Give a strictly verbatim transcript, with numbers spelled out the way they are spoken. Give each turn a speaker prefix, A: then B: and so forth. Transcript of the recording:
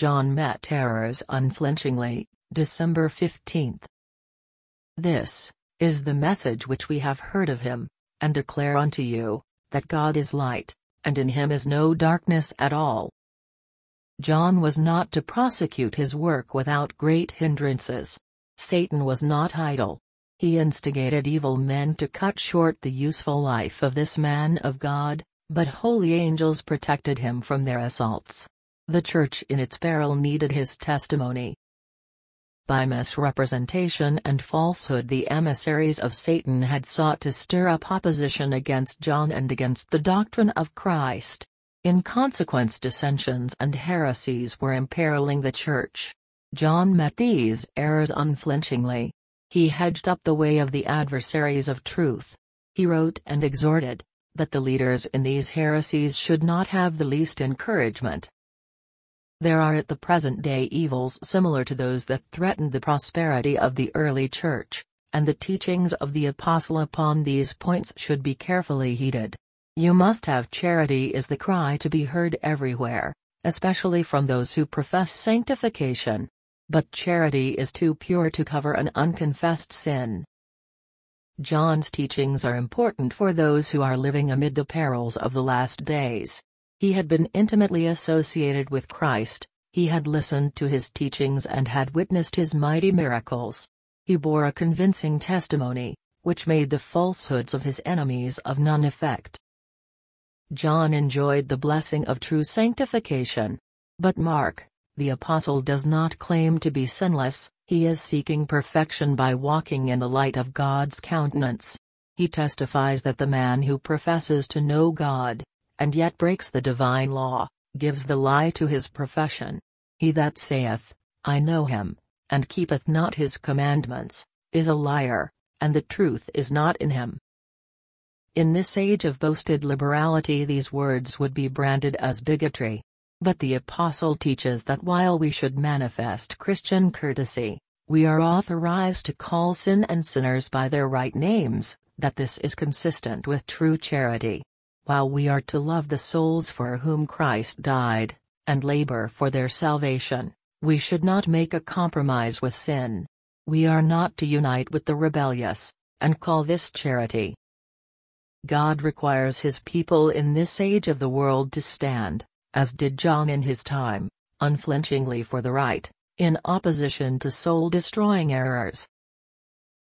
A: John met errors unflinchingly, December fifteenth. This is the message which we have heard of him, and declare unto you, that God is light, and in him is no darkness at all. John was not to prosecute his work without great hindrances. Satan was not idle. He instigated evil men to cut short the useful life of this man of God, but holy angels protected him from their assaults. The church in its peril needed his testimony. By misrepresentation and falsehood the emissaries of Satan had sought to stir up opposition against John and against the doctrine of Christ. In consequence, dissensions and heresies were imperiling the church. John met these errors unflinchingly. He hedged up the way of the adversaries of truth. He wrote and exhorted that the leaders in these heresies should not have the least encouragement. There are at the present day evils similar to those that threatened the prosperity of the early church, and the teachings of the apostle upon these points should be carefully heeded. You must have charity is the cry to be heard everywhere, especially from those who profess sanctification. But charity is too pure to cover an unconfessed sin. John's teachings are important for those who are living amid the perils of the last days. He had been intimately associated with Christ, he had listened to his teachings and had witnessed his mighty miracles. He bore a convincing testimony, which made the falsehoods of his enemies of none effect. John enjoyed the blessing of true sanctification. But Mark, the apostle, does not claim to be sinless. He is seeking perfection by walking in the light of God's countenance. He testifies that the man who professes to know God, and yet breaks the divine law, gives the lie to his profession. He that saith, I know him, and keepeth not his commandments, is a liar, and the truth is not in him. In this age of boasted liberality these words would be branded as bigotry. But the apostle teaches that while we should manifest Christian courtesy, we are authorized to call sin and sinners by their right names, that this is consistent with true charity. While we are to love the souls for whom Christ died, and labor for their salvation, we should not make a compromise with sin. We are not to unite with the rebellious, and call this charity. God requires his people in this age of the world to stand, as did John in his time, unflinchingly for the right, in opposition to soul-destroying errors.